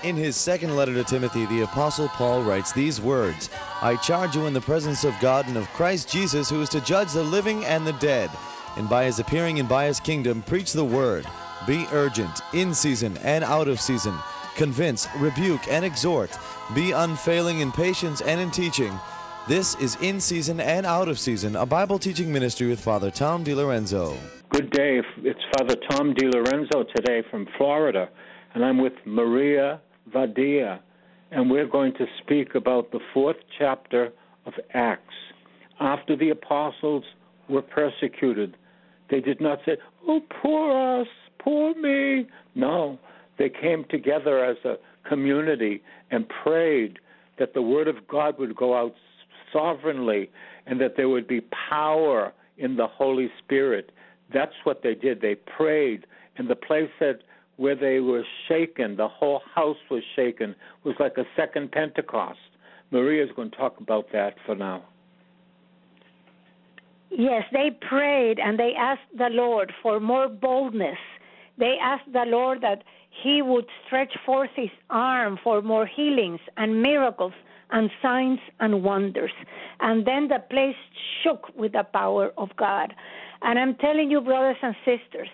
In his second letter to Timothy, the Apostle Paul writes these words, I charge you in the presence of God and of Christ Jesus, who is to judge the living and the dead, and by his appearing and by his kingdom, preach the word. Be urgent, in season and out of season. Convince, rebuke, and exhort. Be unfailing in patience and in teaching. This is In Season and Out of Season, a Bible teaching ministry with Father Tom DiLorenzo. Good day. It's Father Tom DiLorenzo today from Florida, and I'm with Maria Vadia, and we're going to speak about the 4th chapter of Acts. After the apostles were persecuted, they did not say, oh, poor us, poor me. No, they came together as a community and prayed that the word of God would go out sovereignly and that there would be power in the Holy Spirit. That's what they did. They prayed, and the place said where they were shaken, the whole house was shaken, was like a second Pentecost. Maria's going to talk about that for now. Yes, they prayed and they asked the Lord for more boldness. They asked the Lord that he would stretch forth his arm for more healings and miracles and signs and wonders. And then the place shook with the power of God. And I'm telling you, brothers and sisters,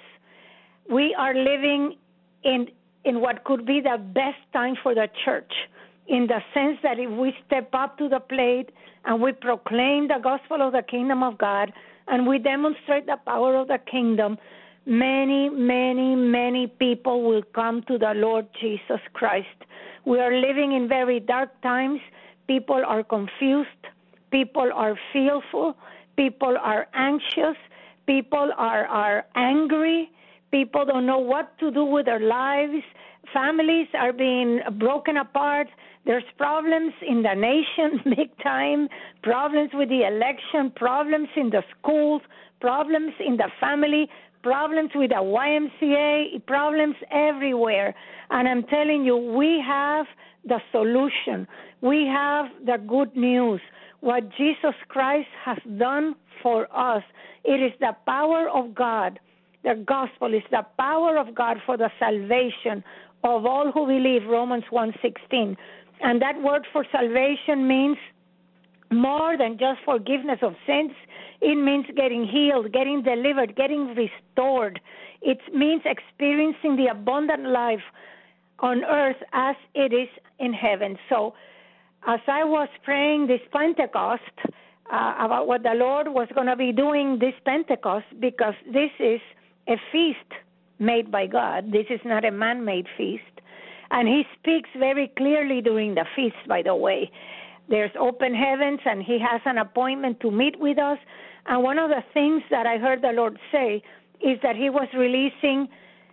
we are living in what could be the best time for the church, in the sense that if we step up to the plate and we proclaim the gospel of the kingdom of God and we demonstrate the power of the kingdom, many, many, many people will come to the Lord Jesus Christ. We are living in very dark times. People are confused. People are fearful. People are anxious. People are angry. People don't know what to do with their lives. Families are being broken apart. There's problems in the nation, big time, problems with the election, problems in the schools, problems in the family, problems with the YMCA, problems everywhere. And I'm telling you, we have the solution. We have the good news. What Jesus Christ has done for us, it is the power of God. The gospel is the power of God for the salvation of all who believe, Romans 1:16. And that word for salvation means more than just forgiveness of sins. It means getting healed, getting delivered, getting restored. It means experiencing the abundant life on earth as it is in heaven. So as I was praying this Pentecost, about what the Lord was going to be doing this Pentecost, because this is a feast made by God. This is not a man-made feast. And he speaks very clearly during the feast, by the way. There's open heavens, and he has an appointment to meet with us. And one of the things that I heard the Lord say is that he was releasing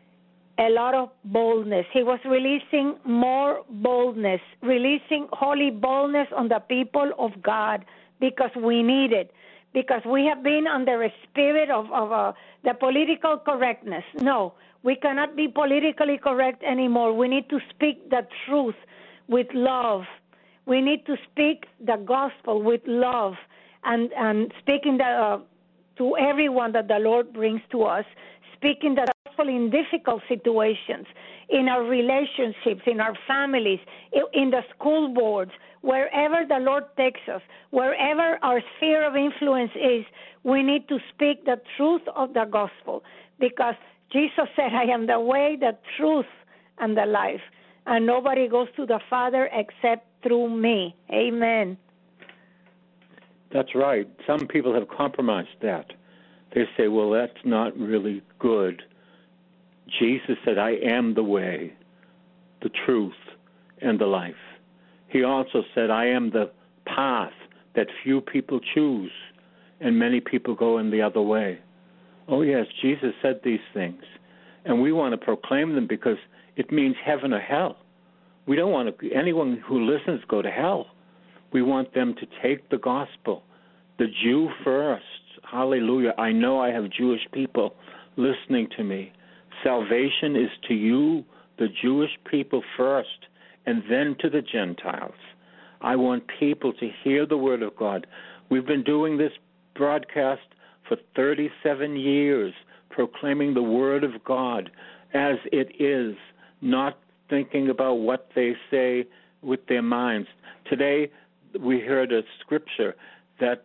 a lot of boldness. He was releasing more boldness, releasing holy boldness on the people of God, because we need it. Because we have been under a spirit of the political correctness. No, we cannot be politically correct anymore. We need to speak the truth with love. We need to speak the gospel with love and speaking to everyone that the Lord brings to us, speaking the gospel in difficult situations, in our relationships, in our families, in the school boards, wherever the Lord takes us, wherever our sphere of influence is, we need to speak the truth of the gospel, because Jesus said, I am the way, the truth, and the life, and nobody goes to the Father except through me. Amen. That's right. Some people have compromised that. They say, well, that's not really good. Jesus said, I am the way, the truth, and the life. He also said, I am the path that few people choose, and many people go in the other way. Oh, yes, Jesus said these things, and we want to proclaim them because it means heaven or hell. We don't want anyone who listens go to hell. We want them to take the gospel, the Jew first. Hallelujah. I know I have Jewish people listening to me. Salvation is to you, the Jewish people first, and then to the Gentiles. I want people to hear the word of God. We've been doing this broadcast for 37 years, proclaiming the word of God as it is, not thinking about what they say with their minds. Today, we heard a scripture that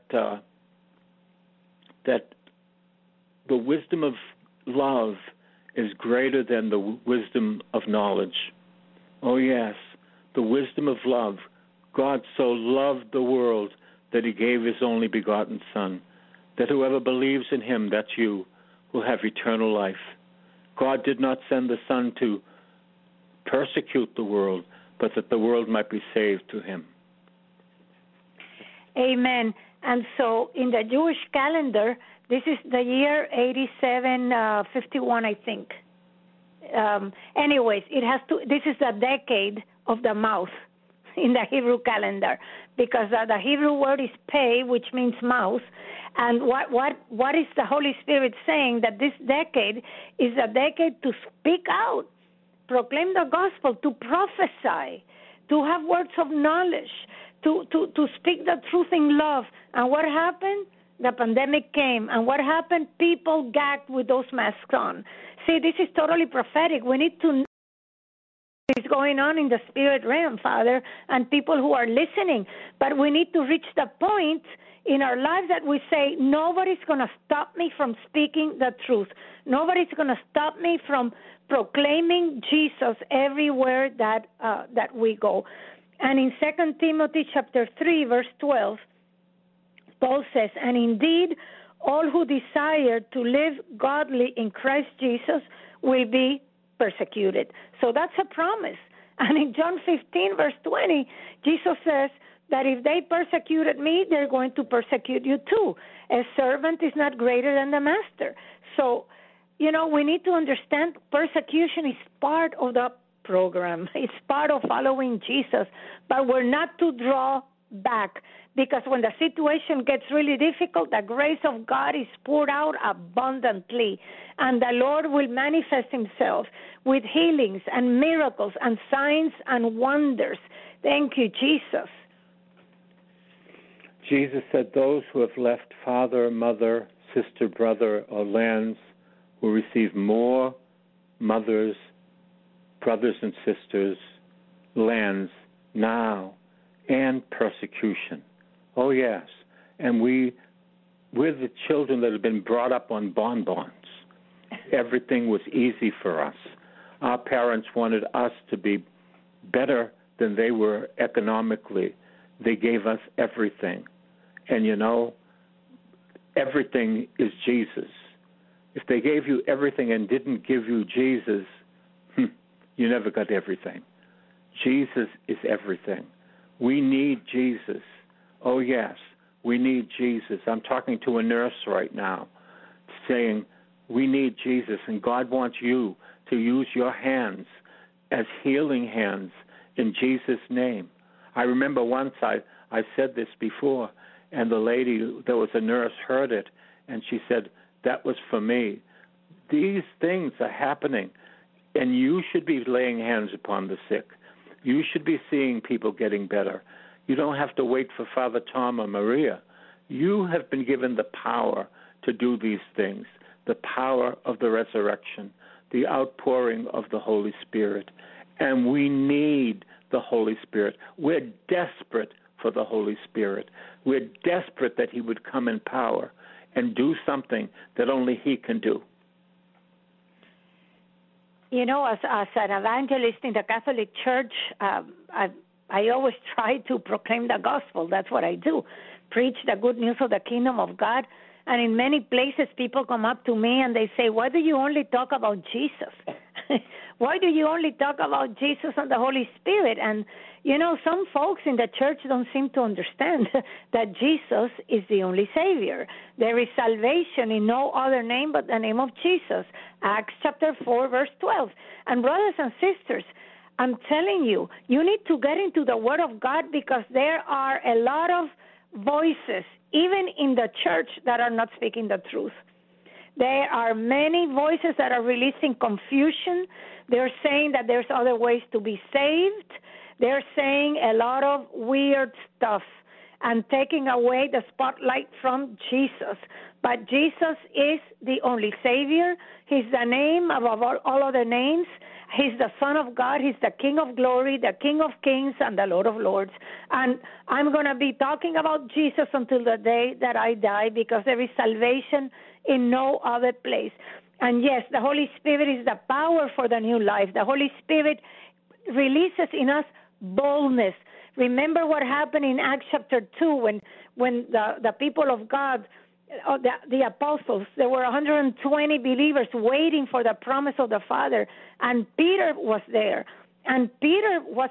that the wisdom of love is greater than the wisdom of knowledge. Oh, yes, the wisdom of love. God so loved the world that he gave his only begotten Son, that whoever believes in him, that's you, will have eternal life. God did not send the Son to persecute the world, but that the world might be saved to him. Amen. And so in the Jewish calendar, this is the year 8751, I think. Anyways, this is the decade of the mouth in the Hebrew calendar, because the Hebrew word is pei, which means mouth. And what is the Holy Spirit saying? That this decade is a decade to speak out, proclaim the gospel, to prophesy, to have words of knowledge, to speak the truth in love. And what happened? The pandemic came. And what happened? People gagged with those masks on. See, this is totally prophetic. We need to know what is going on in the spirit realm, Father, and people who are listening. But we need to reach the point in our lives that we say, nobody's going to stop me from speaking the truth. Nobody's going to stop me from proclaiming Jesus everywhere that we go. And in 2 Timothy chapter 3, verse 12, Paul says, and indeed, all who desire to live godly in Christ Jesus will be persecuted. So that's a promise. And in John 15, verse 20, Jesus says that if they persecuted me, they're going to persecute you too. A servant is not greater than the master. So, we need to understand persecution is part of the program. It's part of following Jesus. But we're not to draw back, because when the situation gets really difficult, the grace of God is poured out abundantly, and the Lord will manifest himself with healings and miracles and signs and wonders. Thank you, Jesus. Jesus said those who have left father, mother, sister, brother, or lands will receive more mothers, brothers and sisters, lands now, and persecution. Oh, yes. And we're the children that have been brought up on bonbons. Everything was easy for us. Our parents wanted us to be better than they were economically. They gave us everything. And everything is Jesus. If they gave you everything and didn't give you Jesus, you never got everything. Jesus is everything. We need Jesus. Oh, yes, we need Jesus. I'm talking to a nurse right now saying we need Jesus, and God wants you to use your hands as healing hands in Jesus' name. I remember once I said this before, and the lady, there was a nurse, heard it, and she said, that was for me. These things are happening, and you should be laying hands upon the sick. You should be seeing people getting better. You don't have to wait for Father Tom or Maria. You have been given the power to do these things, the power of the resurrection, the outpouring of the Holy Spirit. And we need the Holy Spirit. We're desperate for the Holy Spirit. We're desperate that he would come in power and do something that only he can do. As an evangelist in the Catholic Church, I always try to proclaim the gospel. That's what I do, preach the good news of the kingdom of God. And in many places, people come up to me and they say, why do you only talk about Jesus? Why do you only talk about Jesus and the Holy Spirit? And, some folks in the church don't seem to understand that Jesus is the only Savior. There is salvation in no other name but the name of Jesus. Acts chapter 4, verse 12. And brothers and sisters, I'm telling you, you need to get into the Word of God, because there are a lot of voices, even in the church, that are not speaking the truth. There are many voices that are releasing confusion. They're saying that there's other ways to be saved. They're saying a lot of weird stuff. and taking away the spotlight from Jesus. But Jesus is the only Savior. He's the name above all other names. He's the Son of God. He's the King of glory, the King of kings, and the Lord of lords. And I'm going to be talking about Jesus until the day that I die, because there is salvation in no other place. And yes, the Holy Spirit is the power for the new life. The Holy Spirit releases in us boldness. Remember what happened in Acts chapter 2 when the people of God, the apostles, there were 120 believers waiting for the promise of the Father, and Peter was there. And Peter was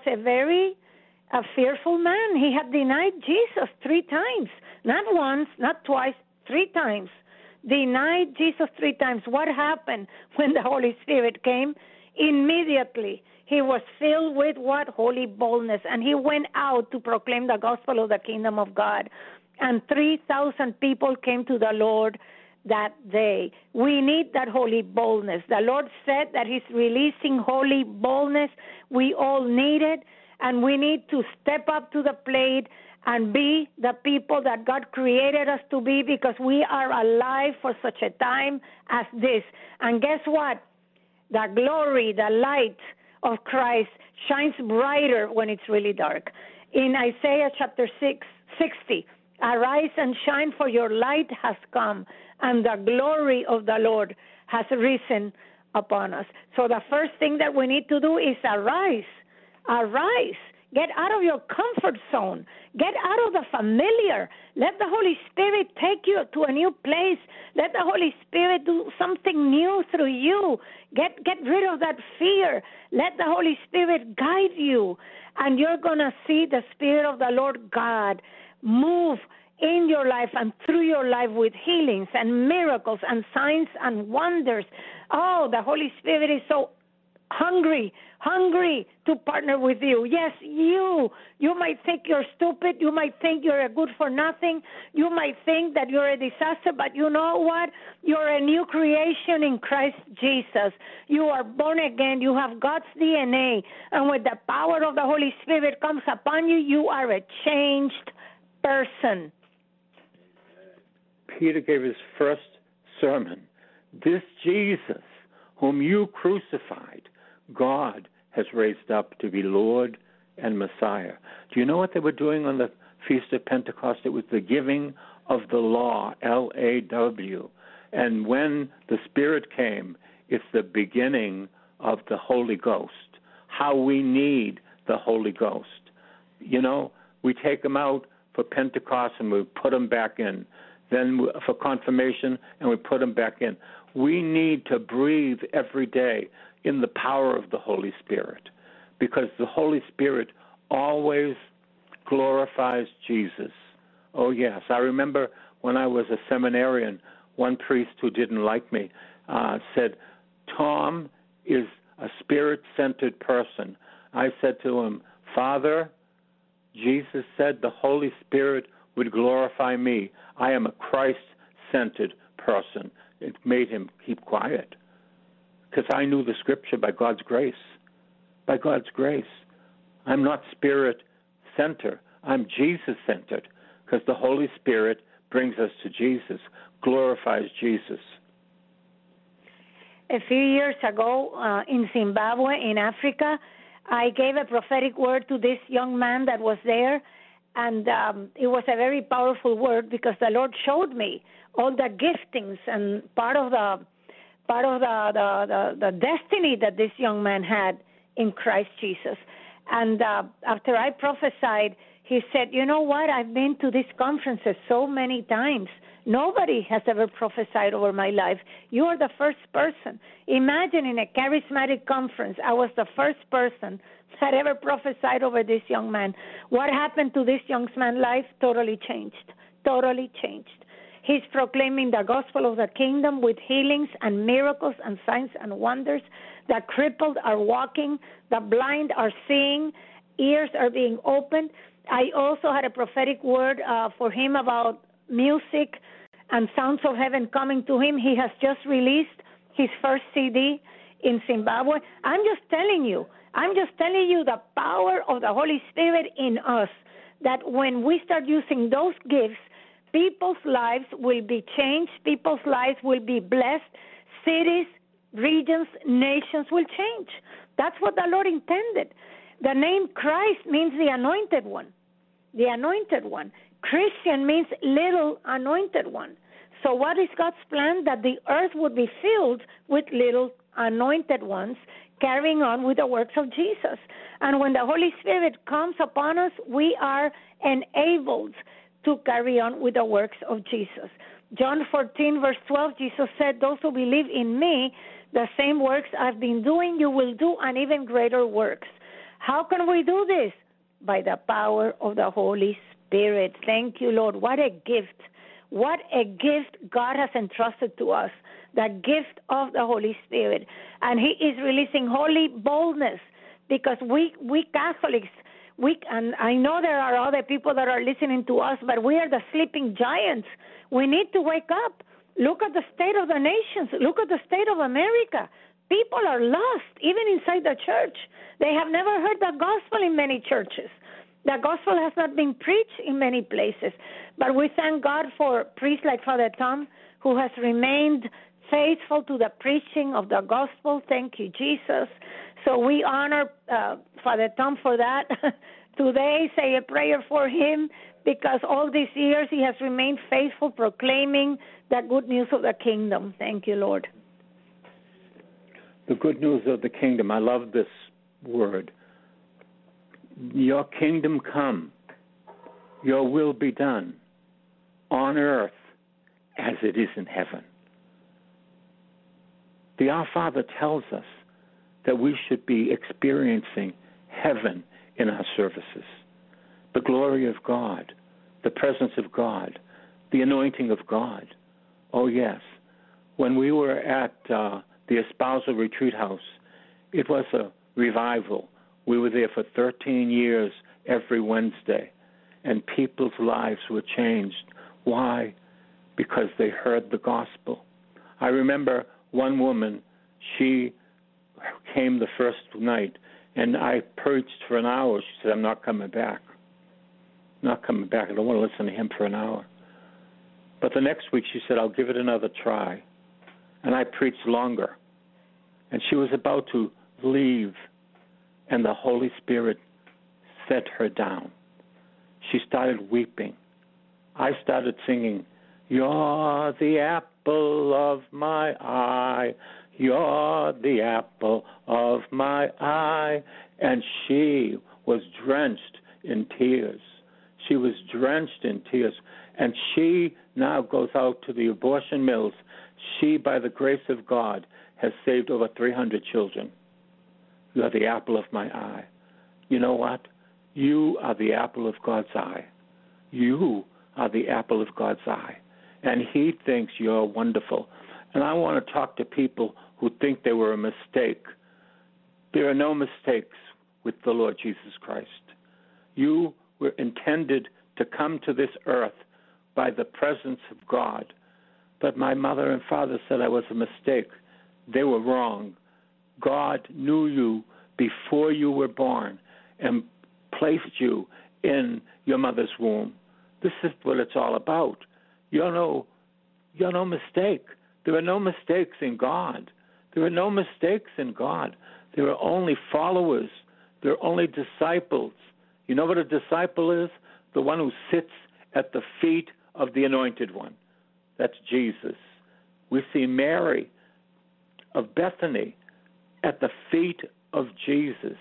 a fearful man. He had denied Jesus 3 times, not once, not twice, 3 times. Denied Jesus 3 times. What happened when the Holy Spirit came? Immediately, he was filled with what? Holy boldness. And he went out to proclaim the gospel of the kingdom of God. And 3,000 people came to the Lord that day. We need that holy boldness. The Lord said that he's releasing holy boldness. We all need it. And we need to step up to the plate and be the people that God created us to be, because we are alive for such a time as this. And guess what? The glory, the light of Christ shines brighter when it's really dark. In Isaiah chapter 60, arise and shine, for your light has come, and the glory of the Lord has risen upon us. So the first thing that we need to do is arise. Arise. Get out of your comfort zone. Get out of the familiar. Let the Holy Spirit take you to a new place. Let the Holy Spirit do something new through you. Get rid of that fear. Let the Holy Spirit guide you. And you're going to see the Spirit of the Lord God move in your life and through your life with healings and miracles and signs and wonders. Oh, the Holy Spirit is so hungry to partner with you. Yes, you might think you're stupid. You might think you're a good for nothing. You might think that you're a disaster, but you know what? You're a new creation in Christ Jesus. You are born again. You have God's DNA. And when the power of the Holy Spirit comes upon you, you are a changed person. Peter gave his first sermon. This Jesus, whom you crucified, God has raised up to be Lord and Messiah. Do you know what they were doing on the Feast of Pentecost? It was the giving of the law, L-A-W. And when the Spirit came, it's the beginning of the Holy Ghost, how we need the Holy Ghost. You know, we take them out for Pentecost and we put them back in. Then for confirmation, and we put them back in. We need to breathe every day in the power of the Holy Spirit, because the Holy Spirit always glorifies Jesus. Oh, yes. I remember when I was a seminarian, one priest who didn't like me said, Tom is a spirit-centered person. I said to him, Father, Jesus said the Holy Spirit would glorify me. I am a Christ-centered person. It made him keep quiet, because I knew the Scripture by God's grace. By God's grace. I'm not Spirit-centered. I'm Jesus-centered, because the Holy Spirit brings us to Jesus, glorifies Jesus. A few years ago in Zimbabwe, in Africa, I gave a prophetic word to this young man that was there, and it was a very powerful word, because the Lord showed me all the giftings and part of the destiny that this young man had in Christ Jesus. And after I prophesied, he said, you know what, I've been to these conferences so many times. Nobody has ever prophesied over my life. You are the first person. Imagine in a charismatic conference, I was the first person that ever prophesied over this young man. What happened to this young man's life? Totally changed. Totally changed. He's proclaiming the gospel of the kingdom with healings and miracles and signs and wonders. The crippled are walking. The blind are seeing. Ears are being opened. I also had a prophetic word for him about music and sounds of heaven coming to him. He has just released his first CD in Zimbabwe. I'm just telling you the power of the Holy Spirit in us. that when we start using those gifts, people's lives will be changed, people's lives will be blessed, cities, regions, nations will change. That's what the Lord intended. The name Christ means the anointed one. The anointed one. Christian means little anointed one. So what is God's plan? That the earth would be filled with little anointed ones carrying on with the works of Jesus. And when the Holy Spirit comes upon us, we are enabled to carry on with the works of Jesus. John 14, verse 12, Jesus said, those who believe in me, the same works I've been doing, you will do, and even greater works. How can we do this? By the power of the Holy Spirit. Thank you, Lord. What a gift. What a gift God has entrusted to us, the gift of the Holy Spirit. And he is releasing holy boldness, because we Catholics, and I know there are other people that are listening to us, but we are the sleeping giants. We need to wake up. Look at the state of the nations. Look at the state of America. People are lost, even inside the church. They have never heard the gospel in many churches. The gospel has not been preached in many places. But we thank God for priests like Father Tom, who has remained faithful to the preaching of the gospel. Thank you, Jesus. So we honor Father Tom for that. Today, say a prayer for him, because all these years he has remained faithful, proclaiming the good news of the kingdom. Thank you, Lord. The good news of the kingdom. I love this word. Your kingdom come, your will be done on earth as it is in heaven. The Our Father tells us that we should be experiencing heaven in our services. The glory of God, the presence of God, the anointing of God. Oh, yes. When we were at the Espousal Retreat House, it was a revival. We were there for 13 years every Wednesday, and people's lives were changed. Why? Because they heard the gospel. I remember one woman, she came the first night, and I preached for an hour. She said, I'm not coming back. Not coming back. I don't want to listen to him for an hour. But the next week she said, I'll give it another try. And I preached longer. And she was about to leave, and the Holy Spirit set her down. She started weeping. I started singing, you're the apple of my eye, you're the apple of my eye. And she was drenched in tears. She was drenched in tears. And she now goes out to the abortion mills. She, by the grace of God, has saved over 300 children. You are the apple of my eye. You know what? You are the apple of God's eye. You are the apple of God's eye. And he thinks you're wonderful. And I want to talk to people who think they were a mistake. There are no mistakes with the Lord Jesus Christ. You were intended to come to this earth by the presence of God. But my mother and father said I was a mistake. They were wrong. God knew you before you were born and placed you in your mother's womb. This is what it's all about. You're no mistake. There are no mistakes in God. There are no mistakes in God. There are only followers. There are only disciples. You know what a disciple is? The one who sits at the feet of the Anointed One. That's Jesus. We see Mary of Bethany at the feet of Jesus.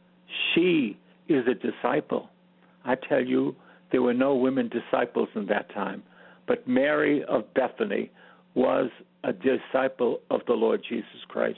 She is a disciple. I tell you, there were no women disciples in that time, but Mary of Bethany was a disciple of the Lord Jesus Christ.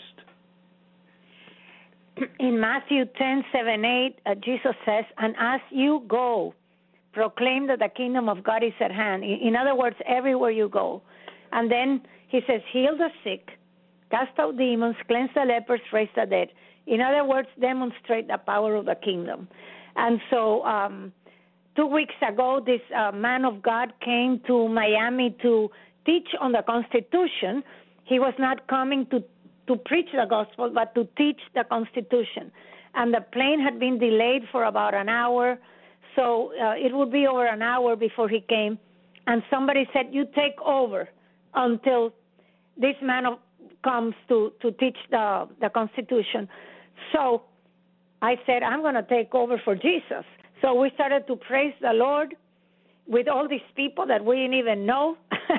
In Matthew 10:7-8, Jesus says, and as you go, proclaim that the kingdom of God is at hand. In other words, everywhere you go. And then he says, heal the sick, cast out demons, cleanse the lepers, raise the dead. In other words, demonstrate the power of the kingdom. And so 2 weeks ago, this man of God came to Miami to teach on the Constitution. He was not coming to preach the gospel, but to teach the Constitution. And the plane had been delayed for about an hour. So it would be over an hour before he came. And somebody said, you take over until this man comes to teach the Constitution. So I said, I'm going to take over for Jesus. So we started to praise the Lord with all these people that we didn't even know.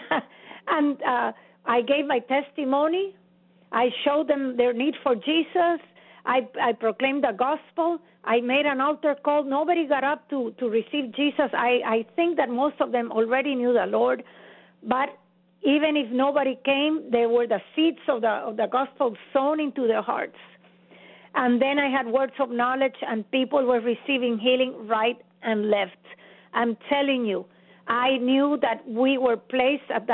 And I gave my testimony. I showed them their need for Jesus. I proclaimed the gospel. I made an altar call. Nobody got up to receive Jesus. I think that most of them already knew the Lord. But even if nobody came, there were the seeds of the gospel sown into their hearts. And then I had words of knowledge, and people were receiving healing right and left. I'm telling you, I knew that we were placed at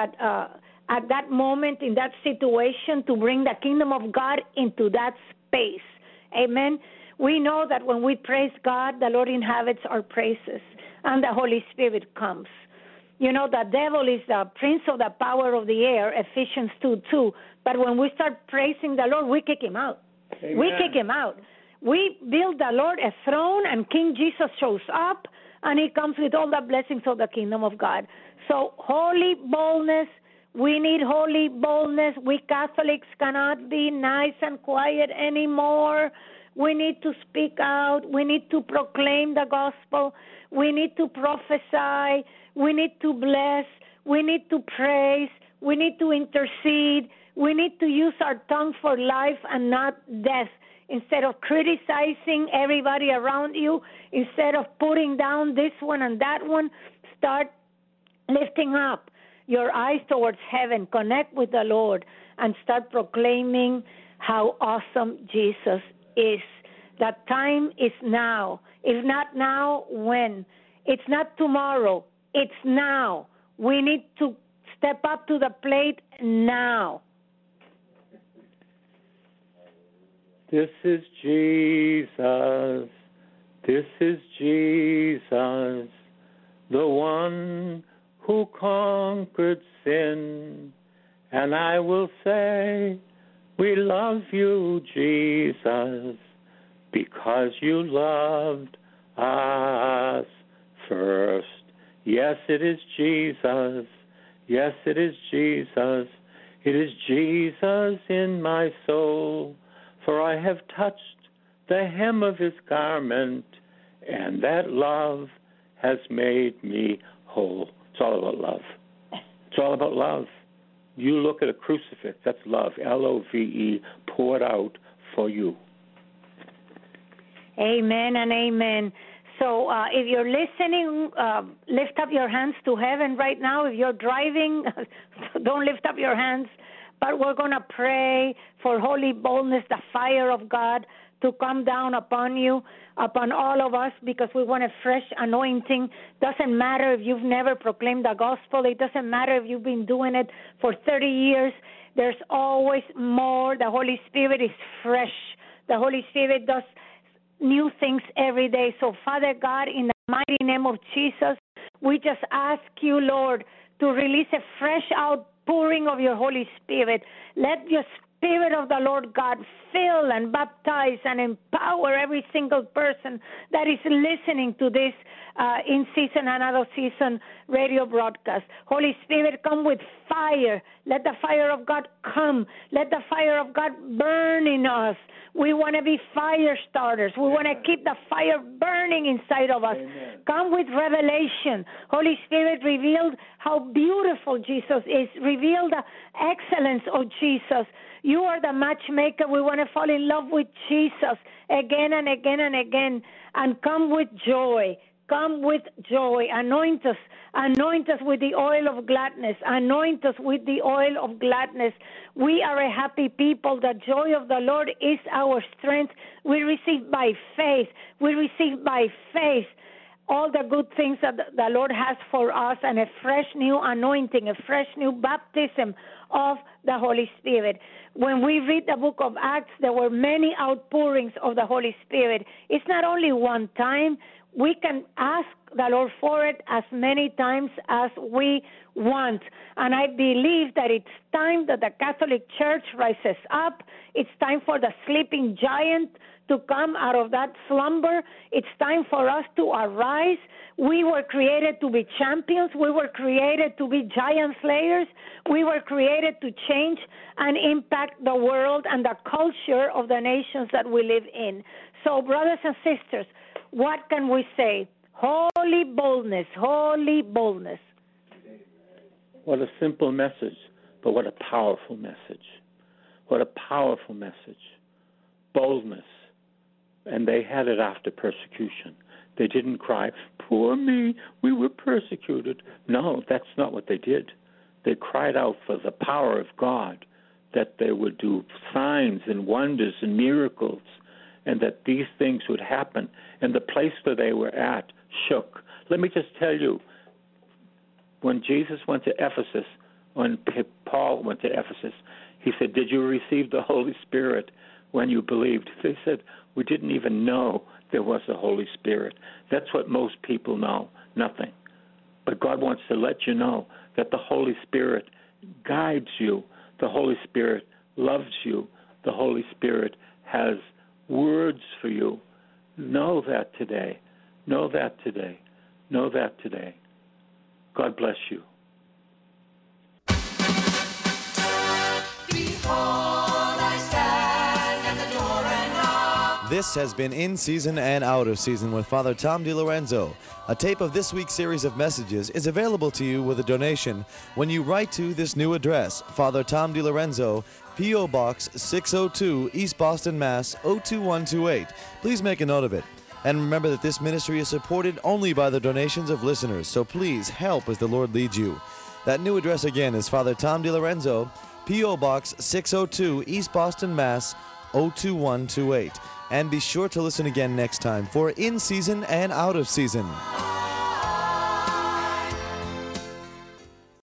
that moment in that situation to bring the kingdom of God into that space. Amen. We know that when we praise God, the Lord inhabits our praises, and the Holy Spirit comes. You know, the devil is the prince of the power of the air, Ephesians 2:2. But when we start praising the Lord, we kick him out. Amen. We kick him out. We build the Lord a throne, and King Jesus shows up, and he comes with all the blessings of the kingdom of God. So holy boldness, we need holy boldness. We Catholics cannot be nice and quiet anymore. We need to speak out. We need to proclaim the gospel. We need to prophesy. We need to bless. We need to praise. We need to intercede. We need to use our tongue for life and not death. Instead of criticizing everybody around you, instead of putting down this one and that one, start lifting up your eyes towards heaven. Connect with the Lord and start proclaiming how awesome Jesus is. That time is now. If not now, when? It's not tomorrow. It's now. We need to step up to the plate now. This is Jesus. This is Jesus, the one who conquered sin. And I will say, we love you, Jesus, because you loved us first. Yes, it is Jesus. Yes, it is Jesus. It is Jesus in my soul. For I have touched the hem of his garment, and that love has made me whole. It's all about love. It's all about love. You look at a crucifix, that's love, L-O-V-E, poured out for you. Amen and amen. So if you're listening, lift up your hands to heaven right now. If you're driving, don't lift up your hands. But we're going to pray for holy boldness, the fire of God to come down upon you, upon all of us, because we want a fresh anointing. Doesn't matter if you've never proclaimed the gospel. It doesn't matter if you've been doing it for 30 years. There's always more. The Holy Spirit is fresh. The Holy Spirit does new things every day. So, Father God, in the mighty name of Jesus, we just ask you, Lord, to release a fresh outpouring of your Holy Spirit. Let your Spirit of the Lord God fill and baptize and empower every single person that is listening to this in-season and out-of-season radio broadcast. Holy Spirit, come with fire. Let the fire of God come. Let the fire of God burn in us. We want to be fire starters. We want to keep the fire burning inside of us. Amen. Come with revelation. Holy Spirit, reveal how beautiful Jesus is. Reveal the excellence of Jesus. You are the matchmaker. We want to fall in love with Jesus again and again and again. And come with joy. Come with joy. Anoint us. Anoint us with the oil of gladness. Anoint us with the oil of gladness. We are a happy people. The joy of the Lord is our strength. We receive by faith. We receive by faith all the good things that the Lord has for us, and a fresh new anointing, a fresh new baptism of the Holy Spirit. When we read the book of Acts, there were many outpourings of the Holy Spirit. It's not only one time. we can ask the Lord for it as many times as we want. And I believe that it's time that the Catholic Church rises up. It's time for the sleeping giant to come out of that slumber. It's time for us to arise. We were created to be champions. We were created to be giant slayers. We were created to change and impact the world and the culture of the nations that we live in. So, brothers and sisters, what can we say? Holy boldness, holy boldness. What a simple message, but what a powerful message. What a powerful message. Boldness. And they had it after persecution. They didn't cry, poor me, we were persecuted. No, that's not what they did. They cried out for the power of God, that they would do signs and wonders and miracles, and that these things would happen. And the place where they were at shook. Let me just tell you, when Jesus went to Ephesus, when Paul went to Ephesus, he said, did you receive the Holy Spirit when you believed? They said, we didn't even know there was a Holy Spirit. That's what most people know, nothing. But God wants to let you know that the Holy Spirit guides you. The Holy Spirit loves you. The Holy Spirit has words for you. Know that today. Know that today. Know that today. God bless you. This has been In Season and Out of Season with Father Tom DiLorenzo. A tape of this week's series of messages is available to you with a donation when you write to this new address, Father Tom DiLorenzo, P.O. Box 602, East Boston, Mass. 02128. Please make a note of it. And remember that this ministry is supported only by the donations of listeners, so please help as the Lord leads you. That new address again is Father Tom DiLorenzo, P.O. Box 602, East Boston, Mass. 02128. And be sure to listen again next time for In Season and Out of Season.